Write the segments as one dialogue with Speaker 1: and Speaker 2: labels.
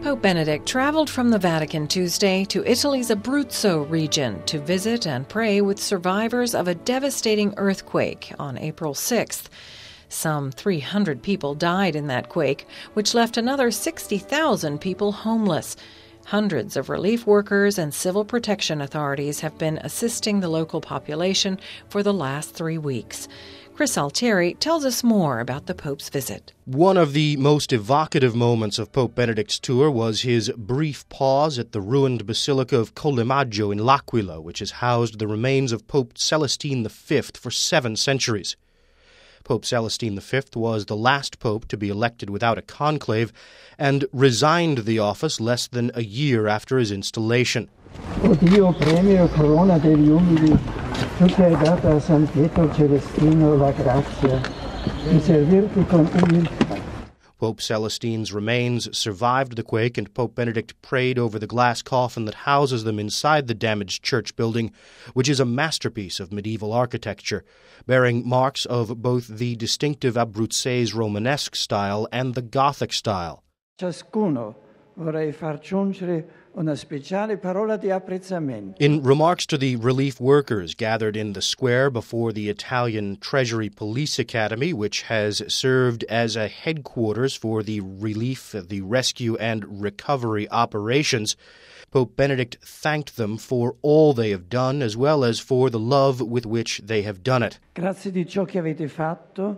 Speaker 1: Pope Benedict traveled from the Vatican Tuesday to Italy's Abruzzo region to visit and pray with survivors of a devastating earthquake on April 6th. Some 300 people died in that quake, which left another 60,000 people homeless. Hundreds of relief workers and civil protection authorities have been assisting the local population for the last 3 weeks. Chris Altieri tells us more about the Pope's visit.
Speaker 2: One of the most evocative moments of Pope Benedict's tour was his brief pause at the ruined Basilica of Collemaggio in L'Aquila, which has housed the remains of Pope Celestine V for 7 centuries. Pope Celestine V was the last pope to be elected without a conclave and resigned the office less than a year after his installation.
Speaker 3: O Dio, premio corona degli umili, tu che hai dato a San Pietro Celestino la grazia di servirti con umiltà.
Speaker 2: Pope Celestine's remains survived the quake, and Pope Benedict prayed over the glass coffin that houses them inside the damaged church building, which is a masterpiece of medieval architecture, bearing marks of both the distinctive Abruzzese Romanesque style and the Gothic style.
Speaker 3: Ciascuno vorrei far giungere una speciale parola di apprezzamento.
Speaker 2: In remarks to the relief workers gathered in the square before the Italian Treasury Police Academy, which has served as a headquarters for the relief, the rescue, and recovery operations, Pope Benedict thanked them for all they have done, as well as for the love with which they have done it.
Speaker 3: Grazie di ciò che avete fatto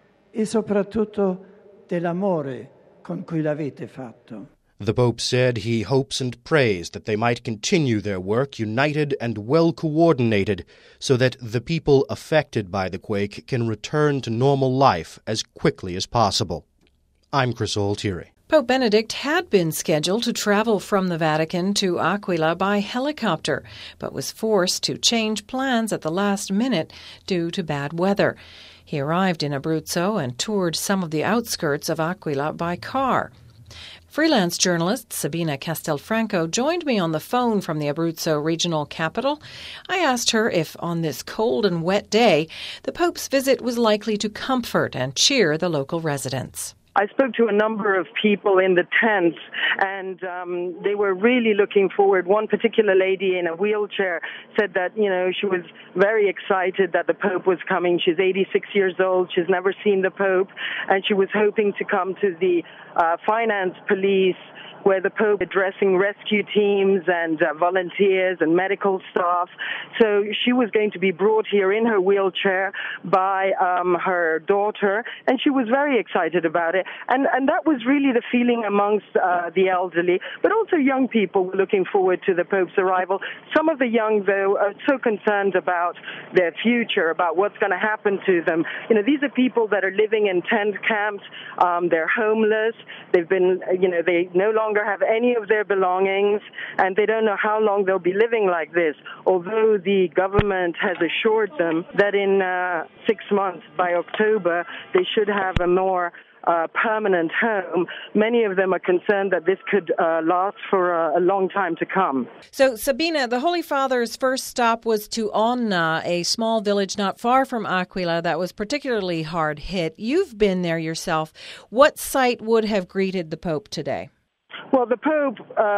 Speaker 3: e soprattutto dell'amore con cui l'avete fatto.
Speaker 2: The Pope said he hopes and prays that they might continue their work united and well-coordinated so that the people affected by the quake can return to normal life as quickly as possible. I'm Chris Altieri.
Speaker 1: Pope Benedict had been scheduled to travel from the Vatican to Aquila by helicopter, but was forced to change plans at the last minute due to bad weather. He arrived in Abruzzo and toured some of the outskirts of Aquila by car. Freelance journalist Sabina Castelfranco joined me on the phone from the Abruzzo regional capital. I asked her if, on this cold and wet day, the Pope's visit was likely to comfort and cheer the local residents.
Speaker 4: I spoke to a number of people in the tents, and they were really looking forward. One particular lady in a wheelchair said that, she was very excited that the Pope was coming. She's 86 years old. She's never seen the Pope, and she was hoping to come to the finance police, where the Pope addressing rescue teams and volunteers and medical staff. So she was going to be brought here in her wheelchair by her daughter, and she was very excited about it. And that was really the feeling amongst the elderly, but also young people were looking forward to the Pope's arrival. Some of the young, though, are so concerned about their future, about what's going to happen to them. These are people that are living in tent camps. They're homeless. They've been, they no longer have any of their belongings, and they don't know how long they'll be living like this, although the government has assured them that in 6 months, by October, they should have a more permanent home. Many of them are concerned that this could last for a long time to come.
Speaker 1: So, Sabina, the Holy Father's first stop was to Onna, a small village not far from Aquila that was particularly hard hit. You've been there yourself. What sight would have greeted the Pope today?
Speaker 4: Well, the Pope,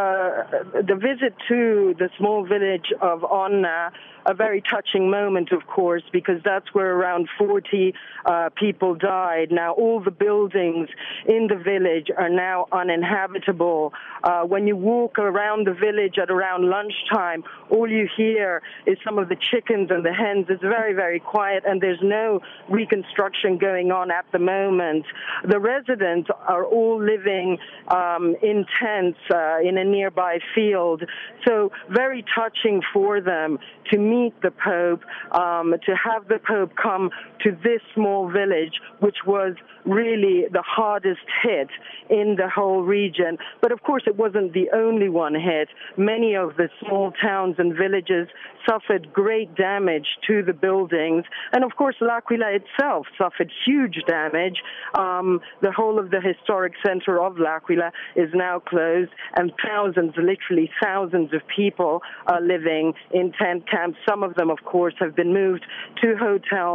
Speaker 4: the visit to the small village of Onna, a very touching moment, of course, because that's where around 40 people died. Now, all the buildings in the village are now uninhabitable. When you walk around the village at around lunchtime, all you hear is some of the chickens and the hens. It's very, very quiet, and there's no reconstruction going on at the moment. The residents are all living in tents in a nearby field. So very touching for them to meet the Pope, to have the Pope come to this small village, which was really the hardest hit in the whole region. But of course, it wasn't the only one hit. Many of the small towns and villages suffered great damage to the buildings. And of course, L'Aquila itself suffered huge damage. The whole of the historic center of L'Aquila is now closed, and thousands, literally thousands of people are living in tent camps. Some of them, of course, have been moved to hotels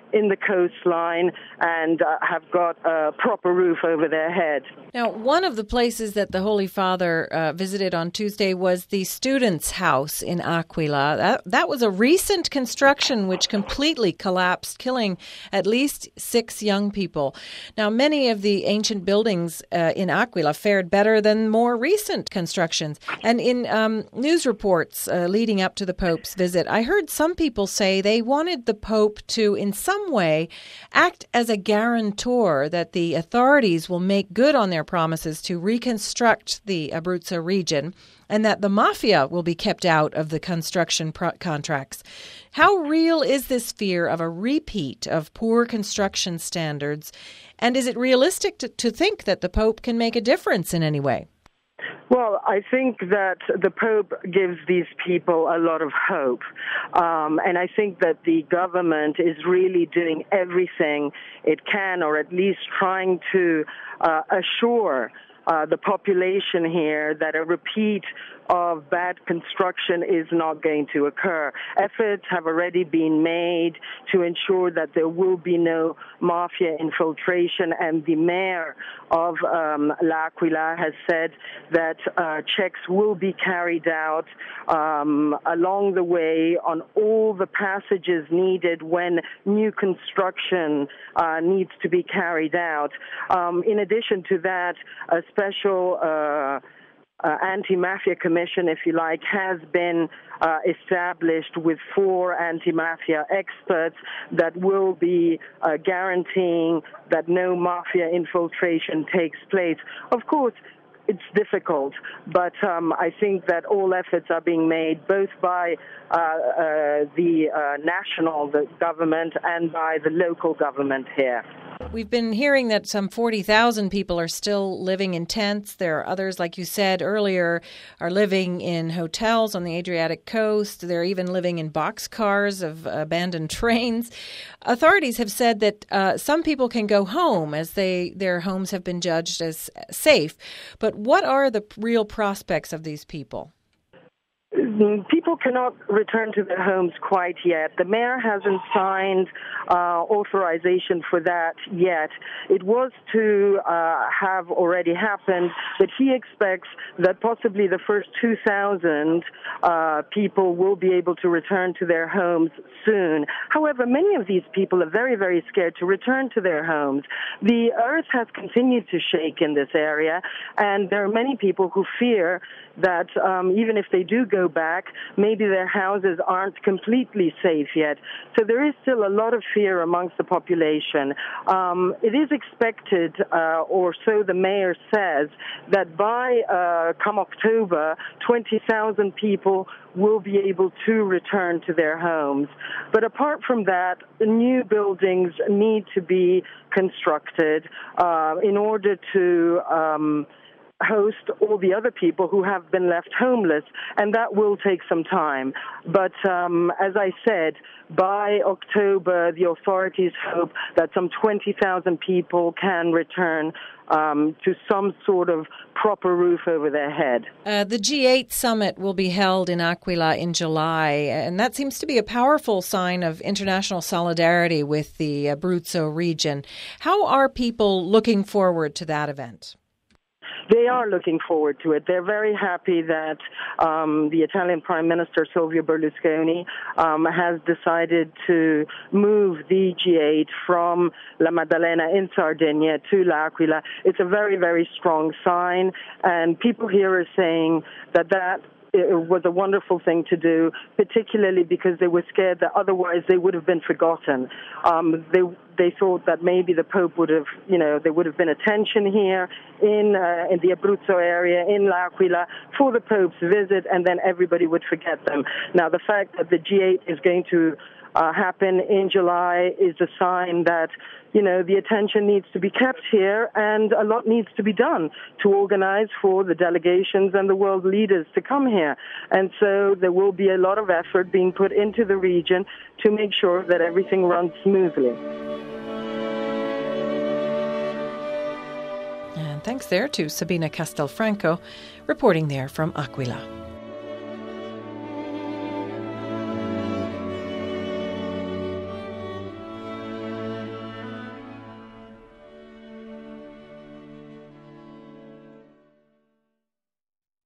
Speaker 4: in the coastline and have got a proper roof over their head.
Speaker 1: Now, one of the places that the Holy Father visited on Tuesday was the Students' House in Aquila. That was a recent construction which completely collapsed, killing at least 6 young people. Now, many of the ancient buildings in Aquila fared better than more recent constructions. And in news reports leading up to the Pope's visit, I heard some people say they wanted the Pope to, in some way, act as a guarantor that the authorities will make good on their promises to reconstruct the Abruzzo region and that the mafia will be kept out of the construction contracts. How real is this fear of a repeat of poor construction standards? And is it realistic to think that the Pope can make a difference in any way?
Speaker 4: Well, I think that the Pope gives these people a lot of hope. And I think that the government is really doing everything it can, or at least trying to assure the population here that a repeat of bad construction is not going to occur. Efforts have already been made to ensure that there will be no mafia infiltration, and the mayor of L'Aquila has said that checks will be carried out along the way on all the passages needed when new construction needs to be carried out. In addition to that, a special anti-mafia commission, if you like, has been established with 4 anti-mafia experts that will be guaranteeing that no mafia infiltration takes place. Of course, it's difficult, but I think that all efforts are being made both by the national government and by the local government here.
Speaker 1: We've been hearing that some 40,000 people are still living in tents. There are others, like you said earlier, are living in hotels on the Adriatic coast. They're even living in boxcars of abandoned trains. Authorities have said that some people can go home as their homes have been judged as safe. But what are the real prospects of these people?
Speaker 4: People cannot return to their homes quite yet. The mayor hasn't signed authorization for that yet. It was to have already happened, but he expects that possibly the first 2,000 people will be able to return to their homes soon. However, many of these people are very, very scared to return to their homes. The earth has continued to shake in this area, and there are many people who fear that even if they do go back, maybe their houses aren't completely safe yet. So there is still a lot of fear amongst the population. It is expected, or so the mayor says, that by come October, 20,000 people will be able to return to their homes. But apart from that, new buildings need to be constructed in order to host all the other people who have been left homeless, and that will take some time. But as I said, by October, the authorities hope that some 20,000 people can return to some sort of proper roof over their head.
Speaker 1: The G8 summit will be held in Aquila in July, and that seems to be a powerful sign of international solidarity with the Abruzzo region. How are people looking forward to that event?
Speaker 4: They are looking forward to it. They're very happy that the Italian Prime Minister, Silvio Berlusconi, has decided to move the G8 from La Maddalena in Sardinia to L'Aquila. It's a very, very strong sign, and people here are saying that it was a wonderful thing to do, particularly because they were scared that otherwise they would have been forgotten. They thought that maybe the Pope would have, there would have been a tension here in the Abruzzo area, in L'Aquila, for the Pope's visit, and then everybody would forget them. Now, the fact that the G8 is going to happen in July is a sign that, the attention needs to be kept here, and a lot needs to be done to organize for the delegations and the world leaders to come here. And so there will be a lot of effort being put into the region to make sure that everything runs smoothly.
Speaker 1: And thanks there to Sabina Castelfranco, reporting there from Aquila.